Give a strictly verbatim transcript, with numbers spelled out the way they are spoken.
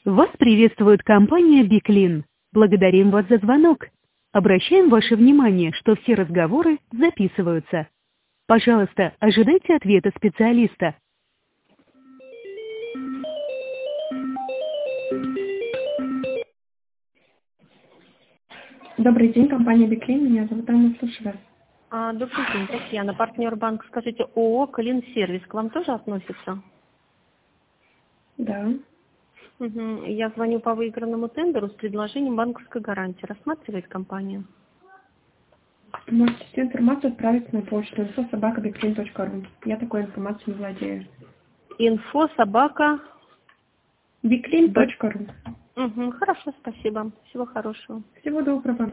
Вас приветствует компания Биклин. Благодарим вас за звонок. Обращаем ваше внимание, что все разговоры записываются. Пожалуйста, ожидайте ответа специалиста. Добрый день, компания Биклин. Меня зовут Анна, слушаю вас. А, добрый день, Татьяна, партнер банк. Скажите, ООО «Клин Сервис» к вам тоже относится? Да. Угу. Я звоню по выигранному тендеру с предложением банковской гарантии. Рассматривает компания? Можете всю информацию отправить на почту инфо собака биклин точка ру. Я такой информацией не владею. Инфо собака. биклин точка ру. Угу. Хорошо, спасибо. Всего хорошего. Всего доброго.